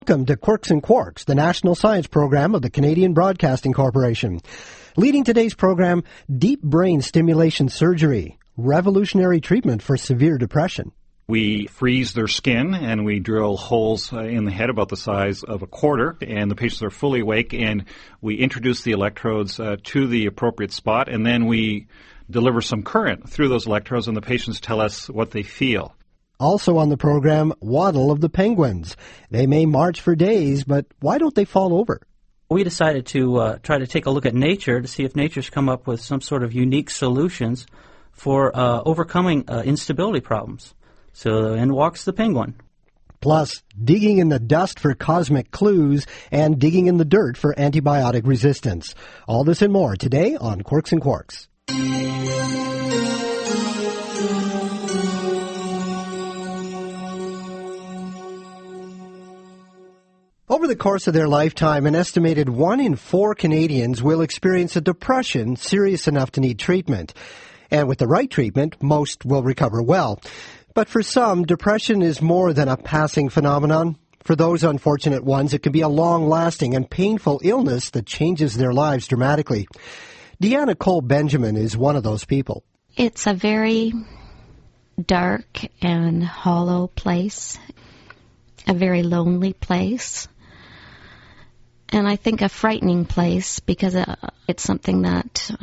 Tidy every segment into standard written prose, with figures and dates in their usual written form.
Welcome to Quirks and Quarks, the national science program of the Canadian Broadcasting Corporation. Leading today's program, deep brain stimulation surgery, revolutionary treatment for severe depression. We freeze their skin and we drill holes in the head about the size of a quarter, and the patients are fully awake, and we introduce the electrodes to the appropriate spot, and then we deliver some current through those electrodes, and the patients tell us what they feel. Also on the program, waddle of the penguins. They may march for days, but why don't they fall over? We decided to try to take a look at nature to see if nature's come up with some sort of unique solutions for overcoming instability problems. So in walks the penguin. Plus, digging in the dust for cosmic clues and digging in the dirt for antibiotic resistance. All this and more today on Quirks and Quarks. Over the course of their lifetime, an estimated 1 in 4 Canadians will experience a depression serious enough to need treatment. And with the right treatment, most will recover well. But for some, depression is more than a passing phenomenon. For those unfortunate ones, it can be a long-lasting and painful illness that changes their lives dramatically. Deanna Cole Benjamin is one of those people. It's a very dark and hollow place, a very lonely place. And I think a frightening place because it's something that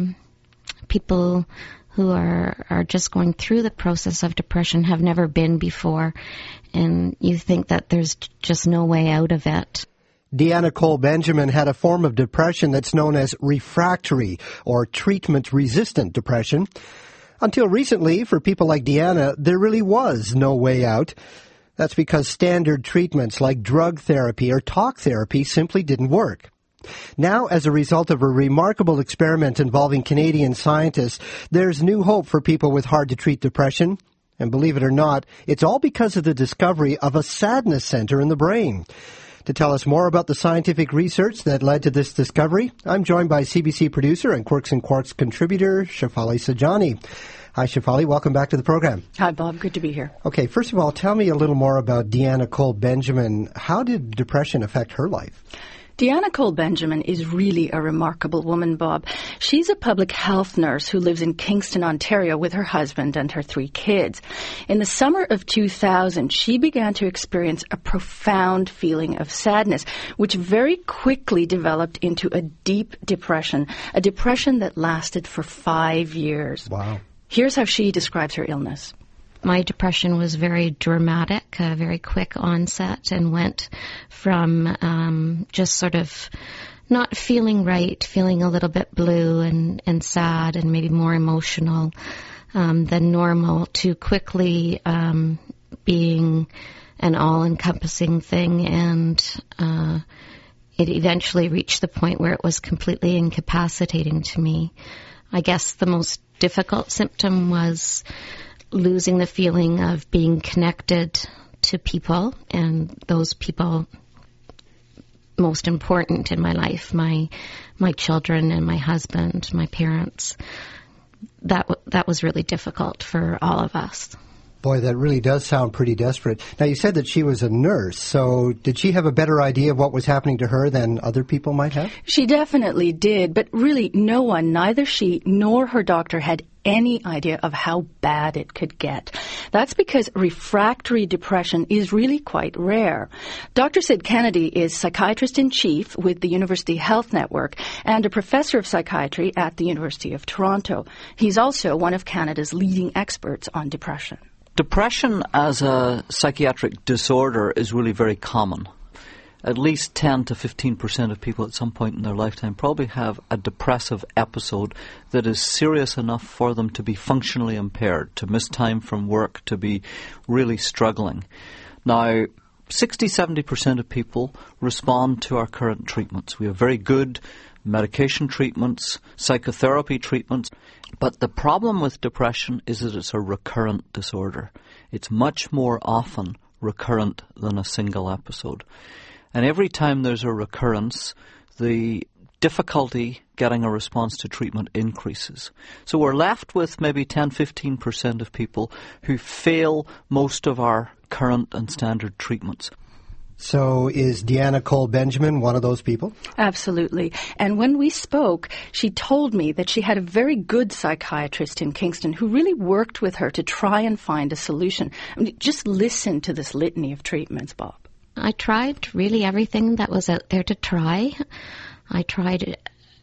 people who are just going through the process of depression have never been before. And you think that there's just no way out of it. Deanna Cole Benjamin had a form of depression that's known as refractory or treatment-resistant depression. Until recently, for people like Deanna, there really was no way out. That's because standard treatments like drug therapy or talk therapy simply didn't work. Now, as a result of a remarkable experiment involving Canadian scientists, there's new hope for people with hard-to-treat depression. And believe it or not, it's all because of the discovery of a sadness center in the brain. To tell us more about the scientific research that led to this discovery, I'm joined by CBC producer and Quirks and Quarks contributor, Shefali Sajani. Hi, Shefali. Welcome back to the program. Hi, Bob. Good to be here. Okay, first of all, tell me a little more about Deanna Cole Benjamin. How did depression affect her life? Deanna Cole Benjamin is really a remarkable woman, Bob. She's a public health nurse who lives in Kingston, Ontario with her husband and her 3 kids. In the summer of 2000, she began to experience a profound feeling of sadness, which very quickly developed into a deep depression, a depression that lasted for 5 years. Wow. Here's how she describes her illness. My depression was very dramatic, a very quick onset, and went from just sort of not feeling right, feeling a little bit blue and sad and maybe more emotional than normal, to quickly being an all-encompassing thing, and it eventually reached the point where it was completely incapacitating to me. I guess the most difficult symptom was losing the feeling of being connected to people, and those people most important in my life, my children and my husband, my parents. That was really difficult for all of us. Boy, that really does sound pretty desperate. Now, you said that she was a nurse, so did she have a better idea of what was happening to her than other people might have? She definitely did, but really no one, neither she nor her doctor, had any idea of how bad it could get. That's because refractory depression is really quite rare. Dr. Sid Kennedy is psychiatrist-in-chief with the University Health Network and a professor of psychiatry at the University of Toronto. He's also one of Canada's leading experts on depression. Depression as a psychiatric disorder is really very common. At least 10 to 15% of people at some point in their lifetime probably have a depressive episode that is serious enough for them to be functionally impaired, to miss time from work, to be really struggling. Now, 60-70% of people respond to our current treatments. We have very good medication treatments, psychotherapy treatments. But the problem with depression is that it's a recurrent disorder. It's much more often recurrent than a single episode. And every time there's a recurrence, the difficulty getting a response to treatment increases. So we're left with maybe 10-15% of people who fail most of our current and standard treatments. So is Deanna Cole Benjamin one of those people? Absolutely. And when we spoke, she told me that she had a very good psychiatrist in Kingston who really worked with her to try and find a solution. I mean, just listen to this litany of treatments, Bob. I tried really everything that was out there to try. I tried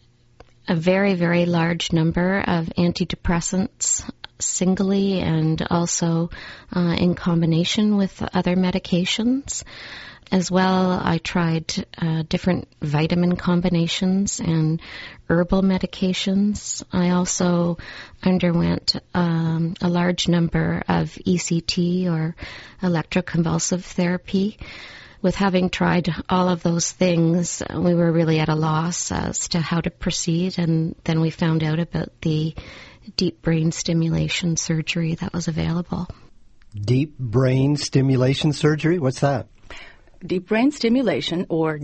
a very, very large number of antidepressants singly and also in combination with other medications. As well, I tried different vitamin combinations and herbal medications. I also underwent a large number of ECT or electroconvulsive therapy. With having tried all of those things, we were really at a loss as to how to proceed, and then we found out about the deep brain stimulation surgery that was available. Deep brain stimulation surgery? What's that? Deep brain stimulation, or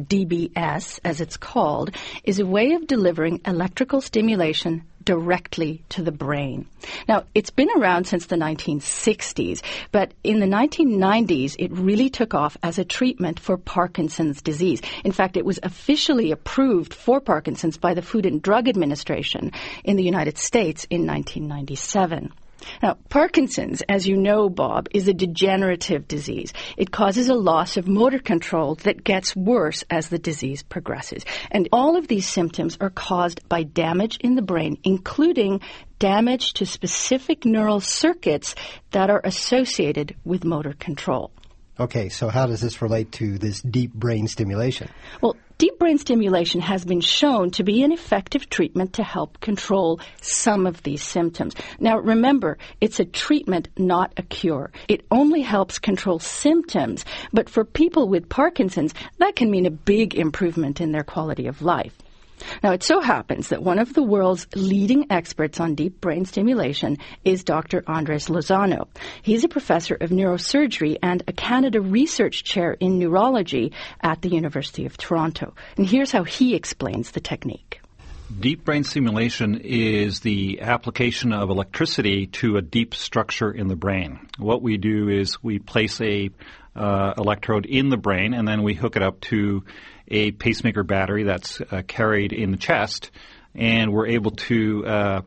DBS as it's called, is a way of delivering electrical stimulation directly to the brain. Now, it's been around since the 1960s, but in the 1990s, it really took off as a treatment for Parkinson's disease. In fact, it was officially approved for Parkinson's by the Food and Drug Administration in the United States in 1997. Now, Parkinson's, as you know, Bob, is a degenerative disease. It causes a loss of motor control that gets worse as the disease progresses. And all of these symptoms are caused by damage in the brain, including damage to specific neural circuits that are associated with motor control. Okay, so how does this relate to this deep brain stimulation? Well, deep brain stimulation has been shown to be an effective treatment to help control some of these symptoms. Now, remember, it's a treatment, not a cure. It only helps control symptoms, but for people with Parkinson's, that can mean a big improvement in their quality of life. Now, it so happens that one of the world's leading experts on deep brain stimulation is Dr. Andres Lozano. He's a professor of neurosurgery and a Canada Research Chair in Neurology at the University of Toronto. And here's how he explains the technique. Deep brain stimulation is the application of electricity to a deep structure in the brain. What we do is we place a electrode in the brain, and then we hook it up to a pacemaker battery that's carried in the chest, and we're able to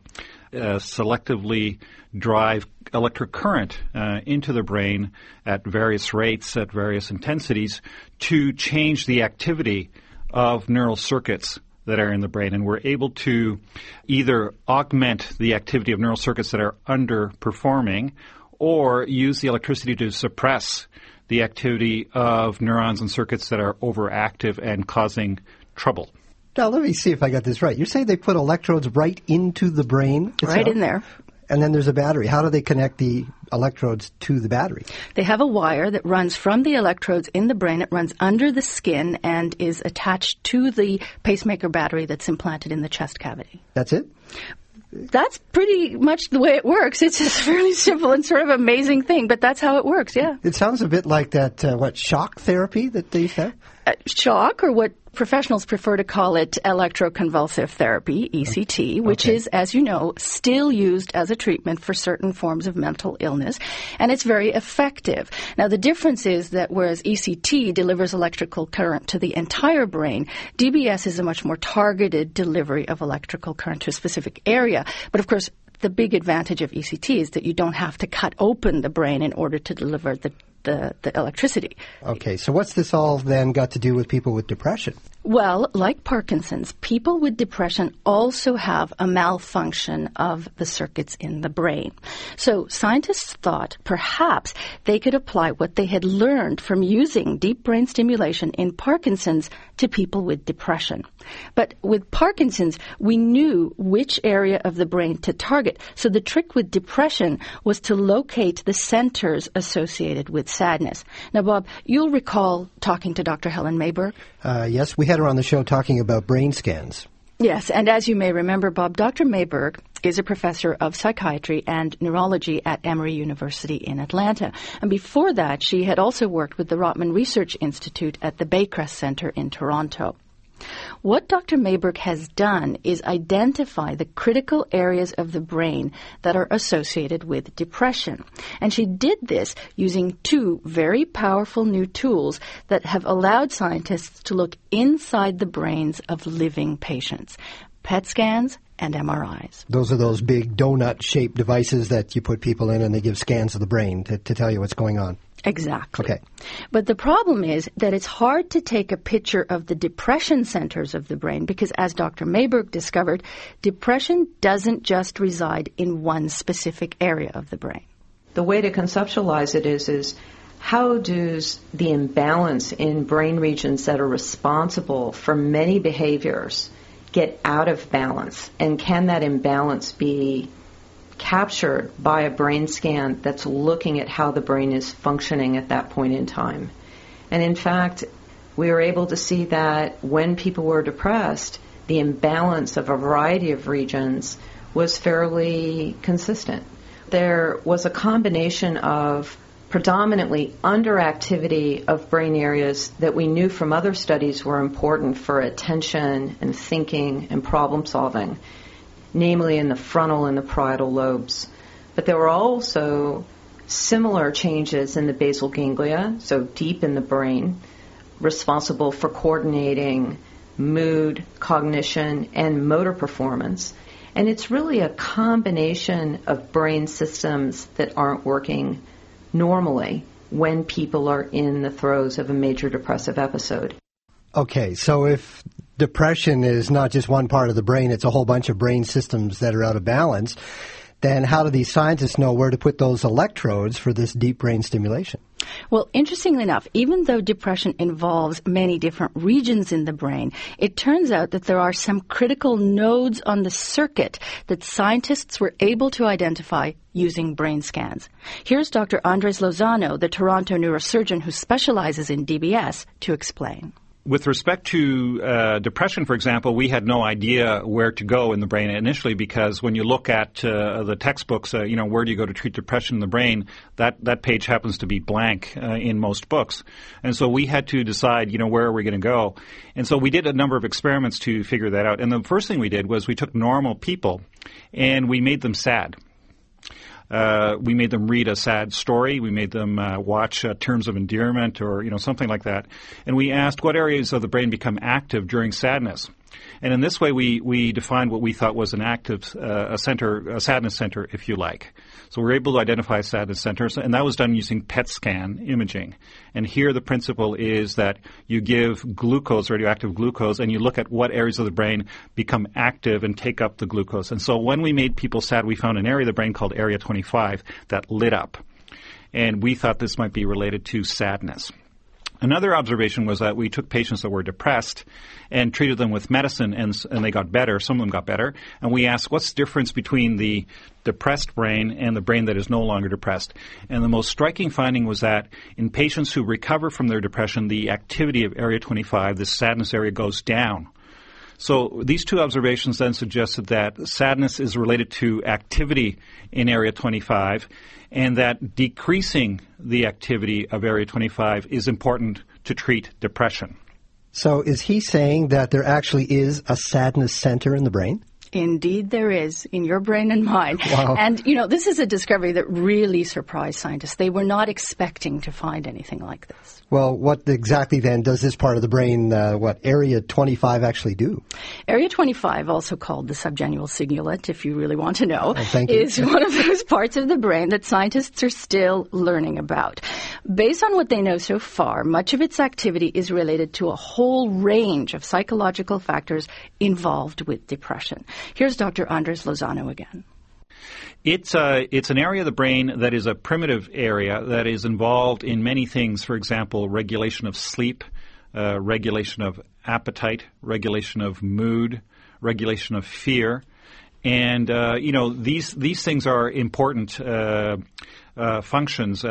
selectively drive electric current into the brain at various rates, at various intensities, to change the activity of neural circuits that are in the brain. And we're able to either augment the activity of neural circuits that are underperforming or use the electricity to suppress the activity of neurons and circuits that are overactive and causing trouble. Now, let me see if I got this right. You're saying they put electrodes right into the brain itself? Right in there. And then there's a battery. How do they connect the electrodes to the battery? They have a wire that runs from the electrodes in the brain. It runs under the skin and is attached to the pacemaker battery that's implanted in the chest cavity. That's it? That's pretty much the way it works. It's a fairly simple and sort of amazing thing, but that's how it works, yeah. It sounds a bit like that, shock therapy that they have? Shock, or what professionals prefer to call it electroconvulsive therapy, ECT, which is, as you know, still used as a treatment for certain forms of mental illness, and it's very effective. Now, the difference is that whereas ECT delivers electrical current to the entire brain, DBS is a much more targeted delivery of electrical current to a specific area. But, of course, the big advantage of ECT is that you don't have to cut open the brain in order to deliver the electricity. Okay, so what's this all then got to do with people with depression? Well, like Parkinson's, people with depression also have a malfunction of the circuits in the brain. So scientists thought perhaps they could apply what they had learned from using deep brain stimulation in Parkinson's to people with depression. But with Parkinson's, we knew which area of the brain to target. So the trick with depression was to locate the centers associated with sadness. Now, Bob, you'll recall talking to Dr. Helen Mayberg. Yes, we had her on the show talking about brain scans. Yes, and as you may remember, Bob, Dr. Mayberg is a professor of psychiatry and neurology at Emory University in Atlanta. And before that, she had also worked with the Rotman Research Institute at the Baycrest Center in Toronto. What Dr. Mayberg has done is identify the critical areas of the brain that are associated with depression. And she did this using two very powerful new tools that have allowed scientists to look inside the brains of living patients: PET scans and MRIs. Those are those big donut-shaped devices that you put people in and they give scans of the brain to tell you what's going on. Exactly. Okay. But the problem is that it's hard to take a picture of the depression centers of the brain because, as Dr. Mayberg discovered, depression doesn't just reside in one specific area of the brain. The way to conceptualize it is how does the imbalance in brain regions that are responsible for many behaviors get out of balance? And can that imbalance be captured by a brain scan that's looking at how the brain is functioning at that point in time? And in fact, we were able to see that when people were depressed, the imbalance of a variety of regions was fairly consistent. There was a combination of predominantly underactivity of brain areas that we knew from other studies were important for attention and thinking and problem solving, namely in the frontal and the parietal lobes. But there were also similar changes in the basal ganglia, so deep in the brain, responsible for coordinating mood, cognition, and motor performance. And it's really a combination of brain systems that aren't working normally when people are in the throes of a major depressive episode. Okay, so if depression is not just one part of the brain, it's a whole bunch of brain systems that are out of balance, then how do these scientists know where to put those electrodes for this deep brain stimulation? Well, interestingly enough, even though depression involves many different regions in the brain, it turns out that there are some critical nodes on the circuit that scientists were able to identify using brain scans. Here's Dr. Andres Lozano, the Toronto neurosurgeon who specializes in DBS, to explain. With respect to depression, for example, we had no idea where to go in the brain initially because when you look at the textbooks, where do you go to treat depression in the brain, that page happens to be blank in most books. And so we had to decide, where are we going to go? And so we did a number of experiments to figure that out. And the first thing we did was we took normal people and we made them sad. We made them read a sad story. We made them watch Terms of Endearment or, something like that. And we asked what areas of the brain become active during sadness. And in this way, we defined what we thought was an active a sadness center, if you like. So we were able to identify sadness centers, and that was done using PET scan imaging. And here the principle is that you give glucose, radioactive glucose, and you look at what areas of the brain become active and take up the glucose. And so when we made people sad, we found an area of the brain called Area 25 that lit up. And we thought this might be related to sadness. Another observation was that we took patients that were depressed and treated them with medicine, and they got better. Some of them got better. And we asked, what's the difference between the depressed brain and the brain that is no longer depressed? And the most striking finding was that in patients who recover from their depression, the activity of Area 25, this sadness area, goes down. So these two observations then suggested that sadness is related to activity in Area 25 and that decreasing the activity of Area 25 is important to treat depression. So is he saying that there actually is a sadness center in the brain? Indeed there is, in your brain and mine. Wow. And, this is a discovery that really surprised scientists. They were not expecting to find anything like this. Well, what exactly then does this part of the brain, Area 25 actually do? Area 25, also called the subgenual cingulate, if you really want to know, thank you. is one of those parts of the brain that scientists are still learning about. Based on what they know so far, much of its activity is related to a whole range of psychological factors involved with depression. Here's Dr. Andres Lozano again. It's an area of the brain that is a primitive area that is involved in many things. For example, regulation of sleep, regulation of appetite, regulation of mood, regulation of fear. And, these things are important functions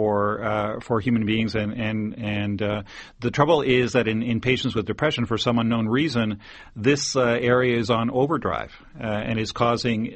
for human beings, and the trouble is that in patients with depression, for some unknown reason, this area is on overdrive and is causing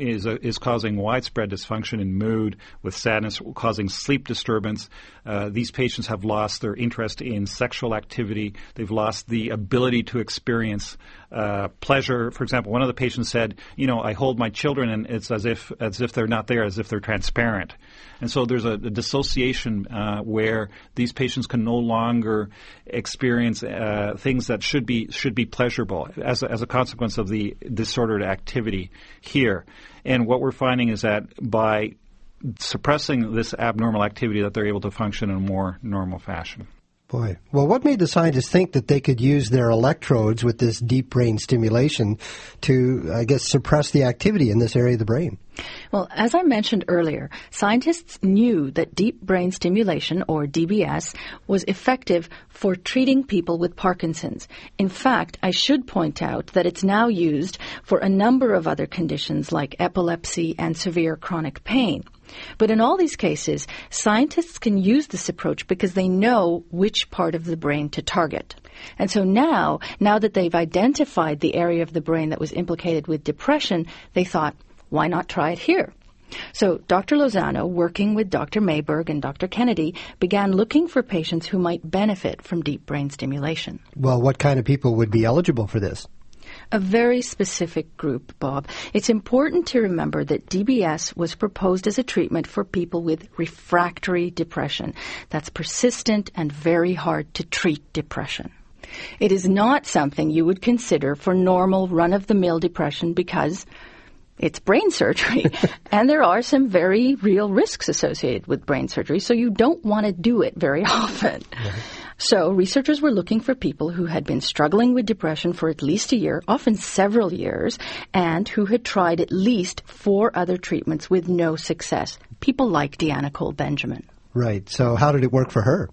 widespread dysfunction in mood, with sadness, causing sleep disturbance. These patients have lost their interest in sexual activity. They've lost the ability to experience pleasure. For example, one of the patients said, I hold my children and it's as if they're not there, as if they're transparent. And so there's a dissociation where these patients can no longer experience things that should be pleasurable as a consequence of the disordered activity here. And what we're finding is that by suppressing this abnormal activity, that they're able to function in a more normal fashion. Boy. Well, what made the scientists think that they could use their electrodes with this deep brain stimulation to, I guess, suppress the activity in this area of the brain? Well, as I mentioned earlier, scientists knew that deep brain stimulation, or DBS, was effective for treating people with Parkinson's. In fact, I should point out that it's now used for a number of other conditions like epilepsy and severe chronic pain. But in all these cases, scientists can use this approach because they know which part of the brain to target. And so now that they've identified the area of the brain that was implicated with depression, they thought, why not try it here? So Dr. Lozano, working with Dr. Mayberg and Dr. Kennedy, began looking for patients who might benefit from deep brain stimulation. Well, what kind of people would be eligible for this? A very specific group, Bob. It's important to remember that DBS was proposed as a treatment for people with refractory depression. That's persistent and very hard to treat depression. It is not something you would consider for normal run-of-the-mill depression because it's brain surgery, and there are some very real risks associated with brain surgery, so you don't want to do it very often. Mm-hmm. So researchers were looking for people who had been struggling with depression for at least a year, often several years, and who had tried at least 4 other treatments with no success. People like Deanna Cole Benjamin. Right. So how did it work for her?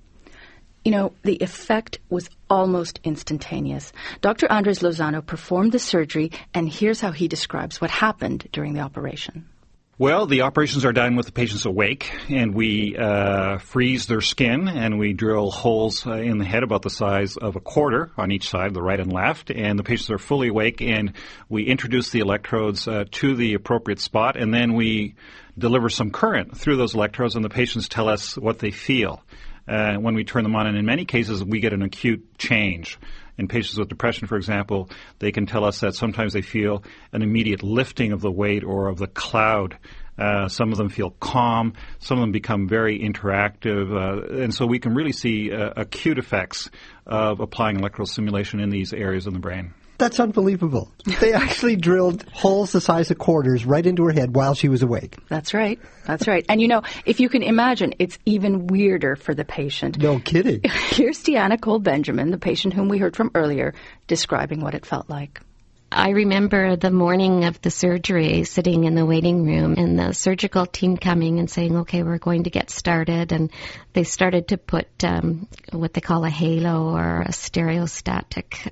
The effect was almost instantaneous. Dr. Andres Lozano performed the surgery, and here's how he describes what happened during the operation. Well, the operations are done with the patients awake, and we freeze their skin, and we drill holes in the head about the size of a quarter on each side, the right and left, and the patients are fully awake, and we introduce the electrodes to the appropriate spot, and then we deliver some current through those electrodes, and the patients tell us what they feel. When we turn them on, and in many cases we get an acute change. In patients with depression, for example, they can tell us that sometimes they feel an immediate lifting of the weight or of the cloud. Some of them feel calm. Some of them become very interactive. And so we can really see acute effects of applying electrical stimulation in these areas in the brain. That's unbelievable. They actually drilled holes the size of quarters right into her head while she was awake. That's right. That's right. And if you can imagine, it's even weirder for the patient. No kidding. Here's Deanna Cole Benjamin, the patient whom we heard from earlier, describing what it felt like. I remember the morning of the surgery, sitting in the waiting room, and the surgical team coming and saying, okay, we're going to get started. And they started to put what they call a halo or a stereostatic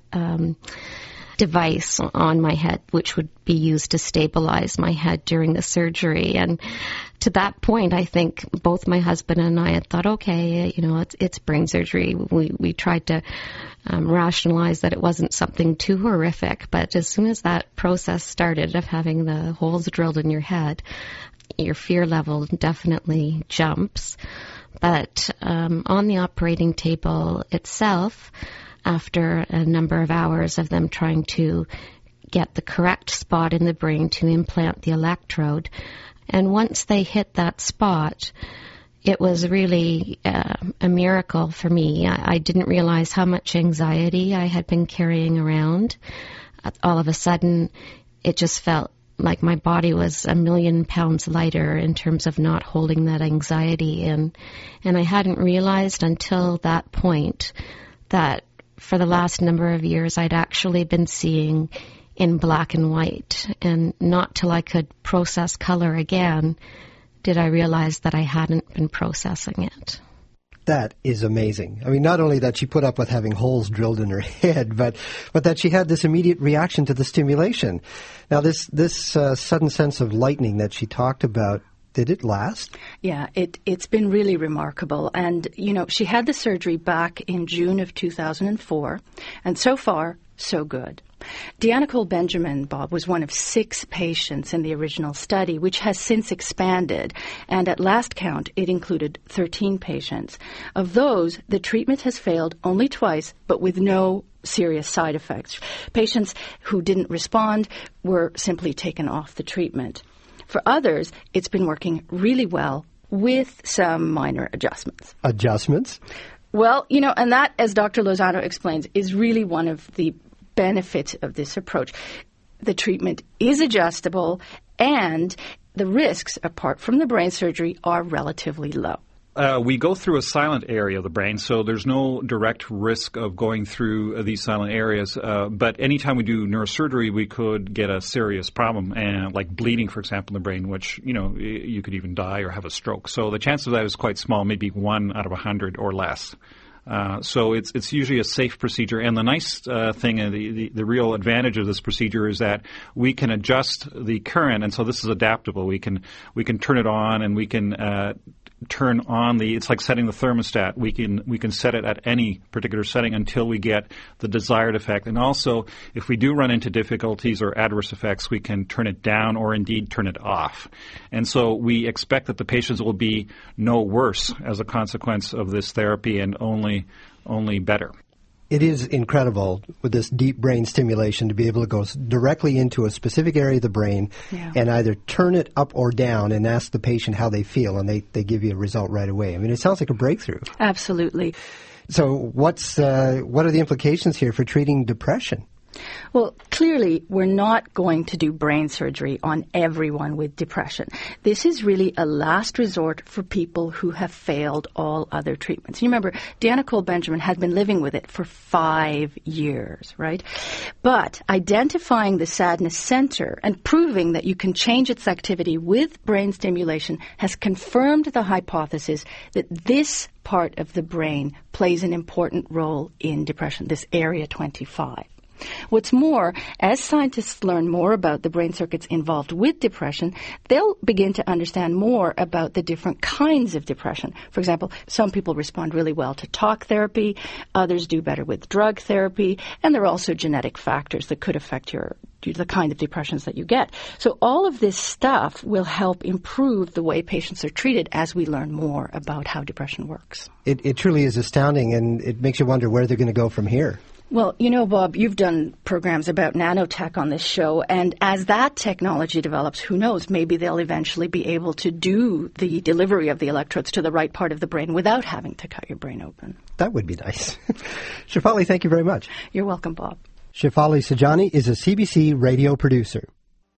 device on my head, which would be used to stabilize my head during the surgery. And to that point, I think both my husband and I had thought, okay, it's brain surgery. We tried to rationalize that it wasn't something too horrific, but as soon as that process started of having the holes drilled in your head, your fear level definitely jumps. But on the operating table itself, after a number of hours of them trying to get the correct spot in the brain to implant the electrode, and once they hit that spot, it was really a miracle for me. I didn't realize how much anxiety I had been carrying around. All of a sudden, it just felt like my body was 1,000,000 pounds lighter in terms of not holding that anxiety in. And I hadn't realized until that point that for the last number of years I'd actually been seeing in black and white. And not till I could process color again did I realize that I hadn't been processing it. That is amazing. I mean, not only that she put up with having holes drilled in her head, but that she had this immediate reaction to the stimulation. Now, this sudden sense of lightening that she talked about, Did it last? Yeah, it's been really remarkable. And, she had the surgery back in June of 2004, and so far, so good. Deanna Cole Benjamin, Bob, was one of 6 patients in the original study, which has since expanded. And at last count, it included 13 patients. Of those, the treatment has failed only twice, but with no serious side effects. Patients who didn't respond were simply taken off the treatment. For others, it's been working really well with some minor adjustments. Adjustments? Well, and that, as Dr. Lozano explains, is really one of the benefits of this approach. The treatment is adjustable, and the risks, apart from the brain surgery, are relatively low. We go through a silent area of the brain, so there's no direct risk of going through these silent areas. But anytime we do neurosurgery, we could get a serious problem, like bleeding, for example, in the brain, which, you could even die or have a stroke. So the chance of that is quite small, maybe 1 out of 100 or less. So it's usually a safe procedure. And the nice thing, and the real advantage of this procedure is that we can adjust the current, and so this is adaptable. We can turn it on, and we can turn on it's like setting the thermostat. We can set it at any particular setting until we get the desired effect. And also, if we do run into difficulties or adverse effects, we can turn it down or indeed turn it off. And so we expect that the patients will be no worse as a consequence of this therapy and only better. It is incredible with this deep brain stimulation to be able to go directly into a specific area of the brain and either turn it up or down and ask the patient how they feel, and they give you a result right away. I mean, it sounds like a breakthrough. Absolutely. So what are the implications here for treating depression? Well, clearly, we're not going to do brain surgery on everyone with depression. This is really a last resort for people who have failed all other treatments. You remember, Deanna Cole Benjamin had been living with it for 5 years, right? But identifying the sadness center and proving that you can change its activity with brain stimulation has confirmed the hypothesis that this part of the brain plays an important role in depression, this area 25. What's more, as scientists learn more about the brain circuits involved with depression, they'll begin to understand more about the different kinds of depression. For example, some people respond really well to talk therapy, others do better with drug therapy, and there are also genetic factors that could affect the kind of depressions that you get. So all of this stuff will help improve the way patients are treated as we learn more about how depression works. It truly is astounding, and it makes you wonder where they're going to go from here. Well, Bob, you've done programs about nanotech on this show, and as that technology develops, who knows, maybe they'll eventually be able to do the delivery of the electrodes to the right part of the brain without having to cut your brain open. That would be nice. Shefali, thank you very much. You're welcome, Bob. Shefali Sajani is a CBC radio producer.